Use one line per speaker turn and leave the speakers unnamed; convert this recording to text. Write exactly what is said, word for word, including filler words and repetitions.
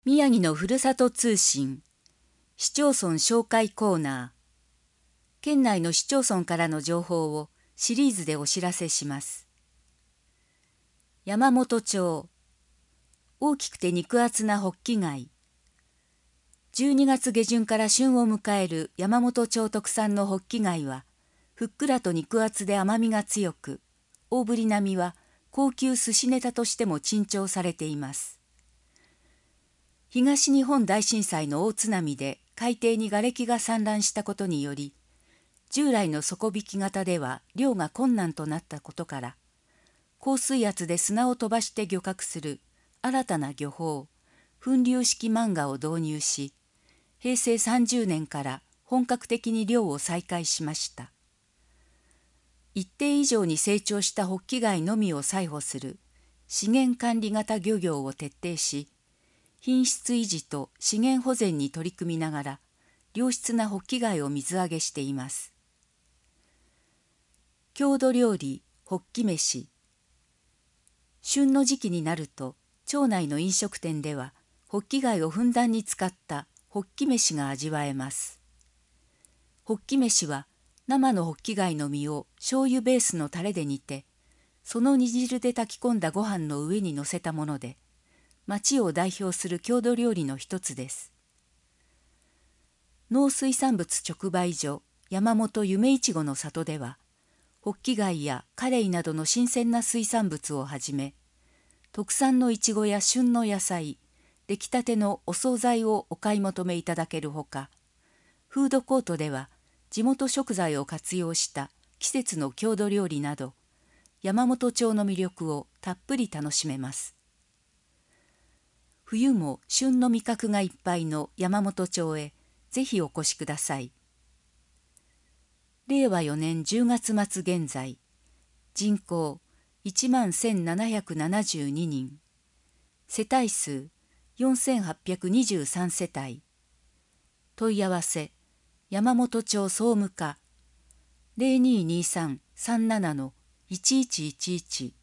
宮城のふるさと通信市町村紹介コーナー。県内の市町村からの情報をシリーズでお知らせします。山本町、大きくて肉厚なホッキ貝。じゅうにがつ下旬から旬を迎える山本町特産のホッキ貝は、ふっくらと肉厚で甘みが強く、大ぶり並みは高級寿司ネタとしても珍重されています。東日本大震災の大津波で海底に瓦礫が散乱したことにより、従来の底引き型では漁が困難となったことから、高水圧で砂を飛ばして漁獲する新たな漁法、粉流式漫画を導入し、へいせいさんじゅうねんから本格的に漁を再開しました。一定以上に成長したホッキ貝のみを採捕する資源管理型漁業を徹底し、品質維持と資源保全に取り組みながら、良質なホッキ貝を水揚げしています。郷土料理、ホッキ飯。旬の時期になると、町内の飲食店では、ホッキ貝をふんだんに使ったホッキ飯が味わえます。ホッキ飯は、生のホッキ貝の身を醤油ベースのタレで煮て、その煮汁で炊き込んだご飯の上に乗せたもので、町を代表する郷土料理の一つです。農水産物直売所山本夢いちごの里では、ホッキ貝やカレイなどの新鮮な水産物をはじめ、特産のいちごや旬の野菜、出来たてのお惣菜をお買い求めいただけるほか、フードコートでは地元食材を活用した季節の郷土料理など、山本町の魅力をたっぷり楽しめます。冬も旬の味覚がいっぱいの山本町へぜひお越しください。れいわよねんじゅうがつまつ現在、人口いちまんせんななひゃくななじゅうににん、世帯数よんせんはっぴゃくにじゅうさん世帯、問い合わせ山本町総務課 ゼロにーにーさん さんななのいちいちいちいち